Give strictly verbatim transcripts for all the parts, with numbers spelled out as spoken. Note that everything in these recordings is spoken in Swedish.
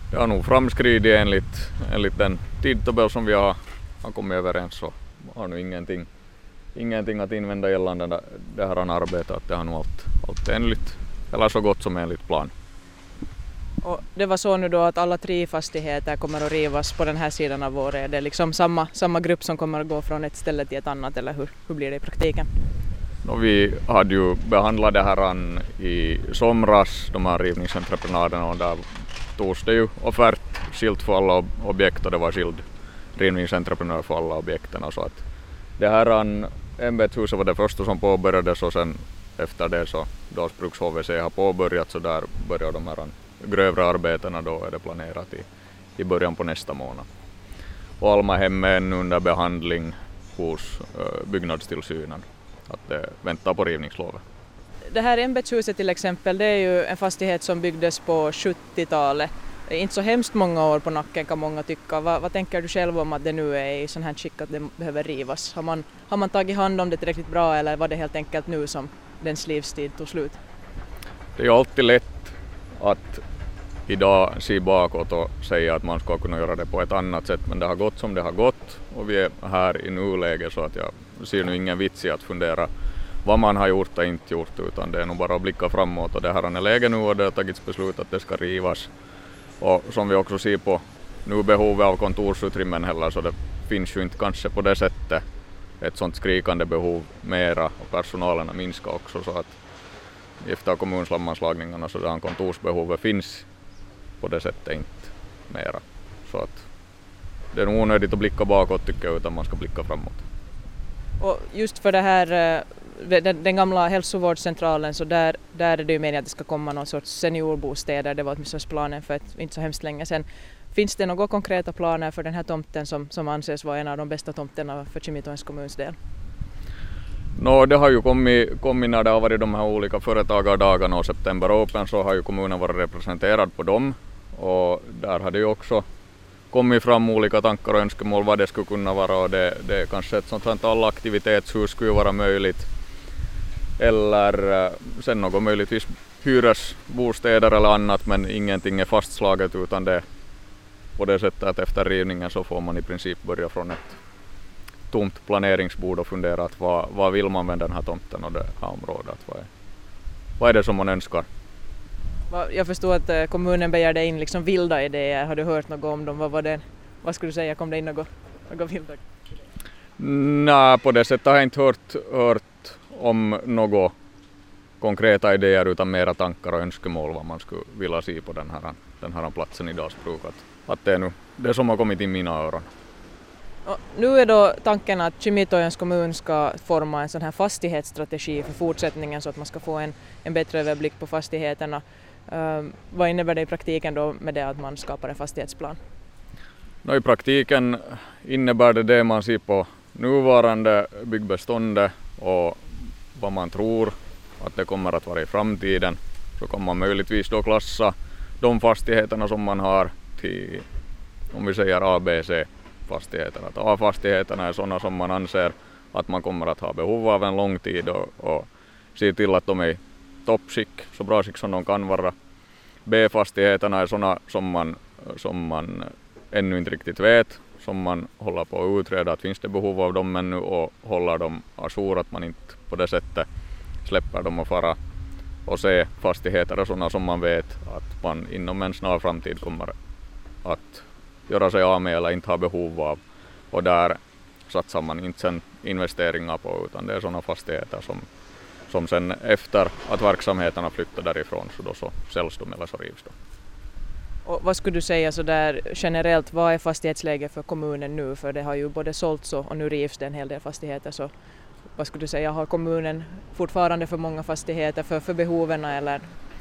Det har nog framskridit enligt, enligt den tidtabell som vi har, har kommit överens, så har nu ingenting, ingenting att invända gällande det, det här arbetet, att det har nog allt, allt enligt, eller så gott som enligt plan. Och det var så nu då att alla tre fastigheter kommer att rivas på den här sidan av året. Är det liksom samma, samma grupp som kommer att gå från ett ställe till ett annat, eller hur, hur blir det i praktiken? Och vi hade ju behandlat det här i somras, de här rivningsentreprenaderna, och där togs det ju offert skilt för alla objekt och det var skild rivningsentreprenör för alla objekterna. Så att det här ämbetshuset var det första som påbörjades, och sen efter det så Dalsbruks H V C har påbörjat, så där börjar de här grövre arbetena, då är det planerat i, i början på nästa månad. Och Almahem är ännu under behandling hos uh, byggnadstillsynen, att det väntar på rivningslovet. Det här ämbetshuset till exempel, det är ju en fastighet som byggdes på sjuttiotalet. Det är inte så hemskt många år på nacken kan många tycka. Vad, vad tänker du själv om att det nu är i sån här skick att det behöver rivas? Har man, har man tagit hand om det tillräckligt bra, eller var det helt enkelt nu som dens livstid tog slut? Det är ju alltid lätt att idag se bakåt och säga att man ska kunna göra det på ett annat sätt, men det har gått som det har gått, och vi är här i nuläget, så att jag ser nu ingen vits i att fundera vad man har gjort och inte gjort, utan det är nog bara att blicka framåt, och det här är läge nu och det har tagits beslut att det ska rivas. Och som vi också ser på nu behovet av kontorsutrymmen heller, så det finns ju inte kanske på det sättet ett sånt skrikande behov mera, och personalen minskar också, så att efter kommunsammanslagningarna så där kontorsbehovet finns på det sättet inte mera. Så att det är nog onödigt att blicka bakåt tycker jag, utan man ska blicka framåt. Och just för det här, den, den gamla hälsovårdscentralen, så där, där är det ju meningen att det ska komma någon sorts seniorbostäder, det var åtminstone planen för ett, inte så hemskt länge sedan. Finns det några konkreta planer för den här tomten som, som anses vara en av de bästa tomterna för Kymitoens kommuns del? No, det har ju kommit, kommit när det har varit de här olika företagardagarna och September Open, så har ju kommunen varit representerad på dem, och där har det ju också kommit fram olika tankar och önskemål vad det skulle kunna vara, och det, det är kanske ett sånt här allaktivitetshus skulle vara möjligt, eller sen något möjligtvis hyresbostäder eller annat, men ingenting är fastslaget, utan det på det sättet att efter rivningen så får man i princip börja från ett tomt planeringsbord och fundera att vad, vad vill man med den här tomten och det här området, vad är, vad är det som man önskar. Jag förstår att kommunen begärde in liksom vilda idéer, har du hört något om dem? Vad, var det, vad skulle du säga, kom det in något, något vilda? Nej, på det sättet har jag inte hört, hört om några konkreta idéer, utan mera tankar och önskemål vad man skulle vilja se på den här, den här platsen i Dalsbruk. Att, att det är nu det som har kommit i mina öron. Och nu är då tanken att Kymitoens kommun ska forma en sån här fastighetsstrategi för fortsättningen, så att man ska få en, en bättre överblick på fastigheterna. Uh, vad innebär det i praktiken då med det att man skapar en fastighetsplan? No, i praktiken innebär det det man ser på nuvarande byggbeståndet och vad man tror att det kommer att vara i framtiden. Så kan man möjligtvis då klassa de fastigheterna som man har till, om vi säger A B C-fastigheterna. Att A-fastigheterna är sådana som man anser att man kommer att ha behov av en lång tid, och, och se till att de är i toppskick, så bra skick som de kan vara. B-fastigheterna är sådana som man, som man ännu inte riktigt vet, som man håller på att utreda att finns det behov av dem ännu, och håller dem ajour, att man inte på det sättet släpper dem och fara. Och C-fastigheter är sådana som man vet att man inom en snar framtid kommer att göra sig av med eller inte ha behov av, och där satsar man inte sen investeringar på, utan det är sådana fastigheter som, som sen efter att verksamheterna flyttar därifrån, så då så säljs de eller så rivs de. Och vad skulle du säga så där generellt, vad är fastighetsläget för kommunen nu? För det har ju både sålts och nu rivs det en hel del fastigheter, så vad skulle du säga, har kommunen fortfarande för många fastigheter för, för behoven eller?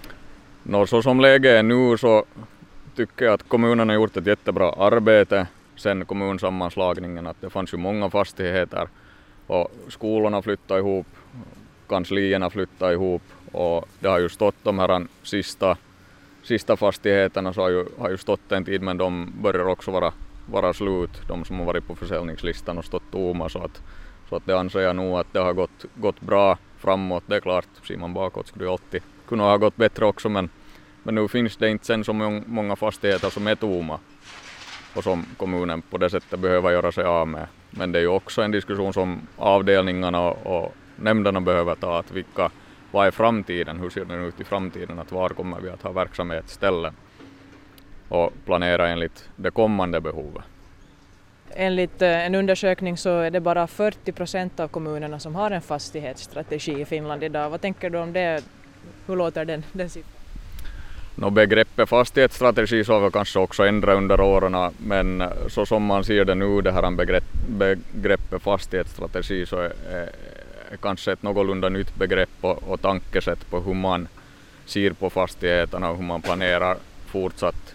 Nå, så som läget är nu så tycker jag att kommunen har gjort ett jättebra arbete sen kommunsammanslagningen, att det fanns ju många fastigheter och skolorna flyttade ihop, kanslierna flyttade ihop, och det har ju stått de här sista, sista fastigheterna så har ju, har ju stått en tid, men de börjar också vara, vara slut, de som har varit på försäljningslistan och stått tomma, så att, så att det anser jag nog att det har gått, gått bra framåt. Det är klart, ser man bakåt skulle det alltid kunna ha gått bättre också, men Men nu finns det inte sen så många fastigheter som är tomma och som kommunen på det sättet behöver göra sig av med. Men det är ju också en diskussion som avdelningarna och nämnderna behöver ta, att vilka, vad är framtiden, hur ser den ut i framtiden, att var kommer vi att ha verksamhetsställen och planera enligt det kommande behovet. Enligt en undersökning så är det bara fyrtio procent av kommunerna som har en fastighetsstrategi i Finland idag. Vad tänker du om det? Hur låter den, den siffran? No, begreppet fastighetsstrategi så har vi kanske också ändrat under åren, men så som man ser det nu, det här begrepp, begreppet fastighetsstrategi, så är, är, är kanske ett någorlunda nytt begrepp och, och tankesätt på hur man ser på fastigheterna och hur man planerar fortsatt,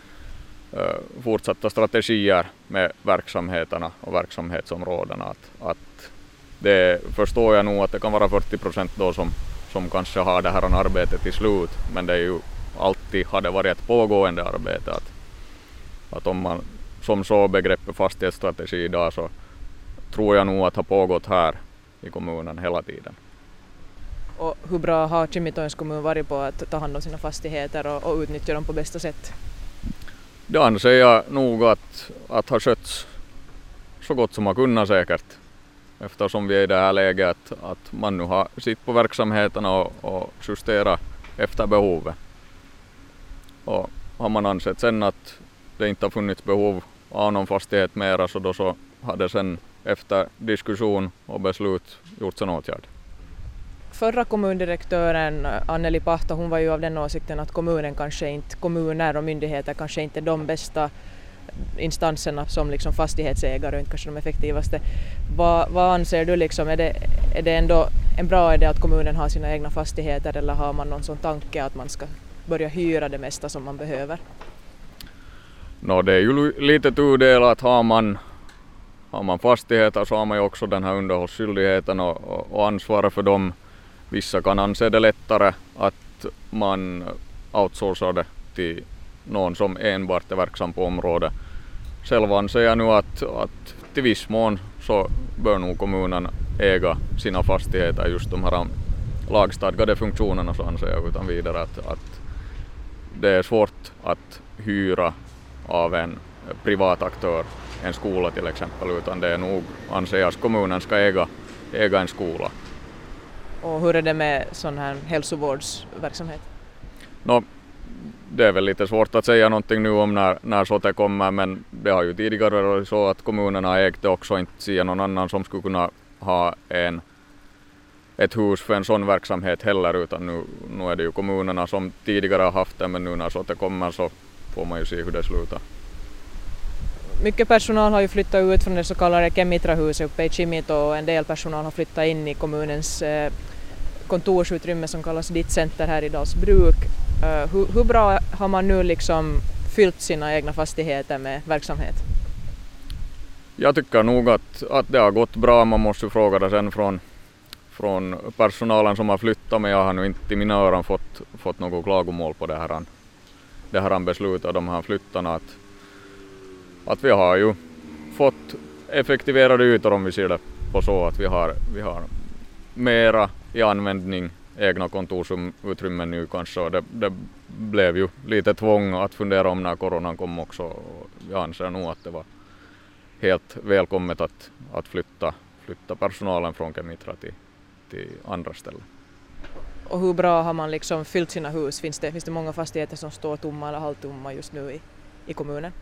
uh, fortsatta strategier med verksamheterna och verksamhetsområdena. Att, att det förstår jag nog att det kan vara fyrtio procent då som, som kanske har det här arbetet till slut, men det är ju alltid hade varit ett pågående arbete. Att, att om man som så begreppet fastighetsstrategi idag, så tror jag nog att ha pågått här i kommunen hela tiden. Och hur bra har Kimitoins kommun varit på att ta hand om sina fastigheter och, och utnyttja dem på bästa sätt? Det anser jag nog att, att ha skötts så gott som man kunnat säkert. Eftersom vi är i det här läget att, att man nu har sitt på verksamheterna och, och justerat efter behovet. Och har man ansett sen att det inte har funnits behov av någon fastighet mera, så då så hade sen efter diskussion och beslut gjorts en åtgärd. Förra kommundirektören Anneli Pahto, hon var ju av den åsikten att kommunen kanske inte, kommuner och myndigheter kanske inte är de bästa instanserna som liksom fastighetsägare och inte kanske de effektivaste. Vad, vad anser du liksom, är det, är det ändå en bra idé att kommunen har sina egna fastigheter, eller har man någon sån tanke att man ska börja hyra det mesta som man behöver? No, det är ju lite tudelat. Har man, har man fastigheter så har man ju också den här underhållsskyldigheten och, och, och ansvaret för dem. Vissa kan anse det lättare att man outsourcar det till någon som enbart är verksam på området. Själv anser jag nu att, att till viss mån så bör nog kommunen äga sina fastigheter, just de här lagstadgade funktionerna, så anser jag utan vidare att, att det är svårt att hyra av en privat aktör, en skola till exempel, utan det är nog, anser jag, att kommunen ska äga, äga en skola. Och hur är det med sån här hälsovårdsverksamhet? No, det är väl lite svårt att säga någonting nu om när, när så det kommer, men det har ju tidigare varit så att kommunerna har ägt det också, inte se någon annan som skulle kunna ha en, ett hus för en sån verksamhet heller, utan nu, nu är det ju kommunerna som tidigare har haft det, men nu när så det kommer så får man ju se hur det slutar. Mycket personal har ju flyttat ut från det så kallade Kemitra-huset uppe i Kimito, och en del personal har flyttat in i kommunens eh, kontorsutrymme som kallas Ditt Center här i Dalsbruk. Uh, hur, hur bra har man nu liksom fyllt sina egna fastigheter med verksamhet? Jag tycker nog att, att det har gått bra. Man måste fråga det sen från, från personalen som har flyttat, men jag har nu inte i mina öron fått, fått något klagomål på det här, det här beslutet, de här flyttarna. Att, att vi har ju fått effektiverade ytor, om vi ser det på så att vi har, vi har mera i användning egna kontorsutrymmen nu kanske. Det, det blev ju lite tvång att fundera om när coronan kom också, och jag anser nog att det var helt välkommet att, att flytta, flytta personalen från Kemitra till, till andra ställen. Och hur bra har man liksom fyllt sina hus? Finns det, finns det många fastigheter som står tomma eller halvtomma just nu i, i kommunen?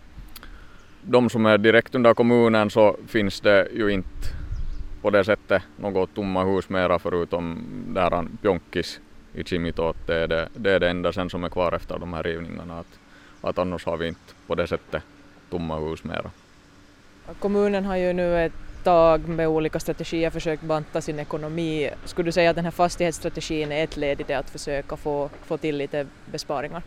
De som är direkt under kommunen så finns det ju inte på det sättet något tomma hus mera, förutom där Pjonkis i Kimito. Det är det, det är det enda sen som är kvar efter de här rivningarna. Att, att annars har vi inte på det sättet tomma hus mera. Kommunen har ju nu ett tag med olika strategier försökt banta sin ekonomi. Skulle du säga att den här fastighetsstrategin är ett led i det att försöka få, få till lite besparingar?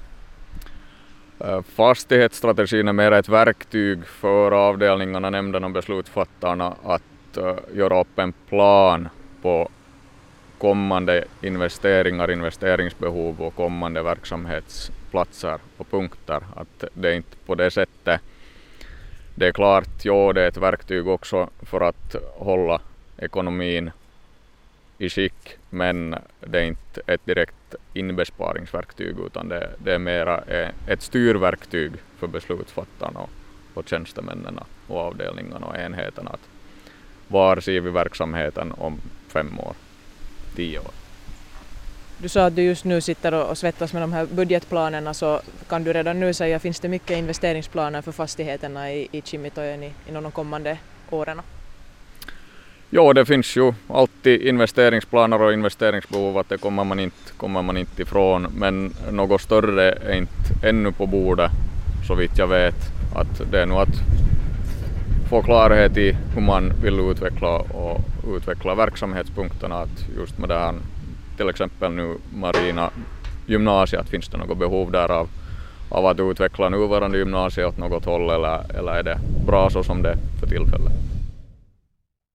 Fastighetsstrategin är mer ett verktyg för avdelningarna, nämnderna och beslutsfattarna att göra upp en plan på kommande investeringar, investeringsbehov och kommande verksamhetsplatser och punkter. Att det är inte på det sättet. Det är klart, ja, det är ett verktyg också för att hålla ekonomin i skick, men det är inte ett direkt inbesparingsverktyg utan det, det är mera ett styrverktyg för beslutsfattarna och, och tjänstemännen och avdelningarna och enheterna. Att var ser vi verksamheten om fem år, tio år? Du sa att du just nu sitter och svettas med de här budgetplanerna, så kan du redan nu säga, finns det mycket investeringsplaner för fastigheterna i, i Kimitojen i, inom de kommande åren? Ja, det finns ju alltid investeringsplaner och investeringsbehov, att det kommer man inte, kommer man inte ifrån, men något större är inte ännu på bordet så vitt jag vet. Att det är nog att få klarhet i hur man vill utveckla och utveckla verksamhetspunkterna, att just med det här till exempel nu marina gymnasiet, finns det något behov där av, av att utveckla nuvarande gymnasiet åt något håll, eller, eller är det bra så som det är för tillfället?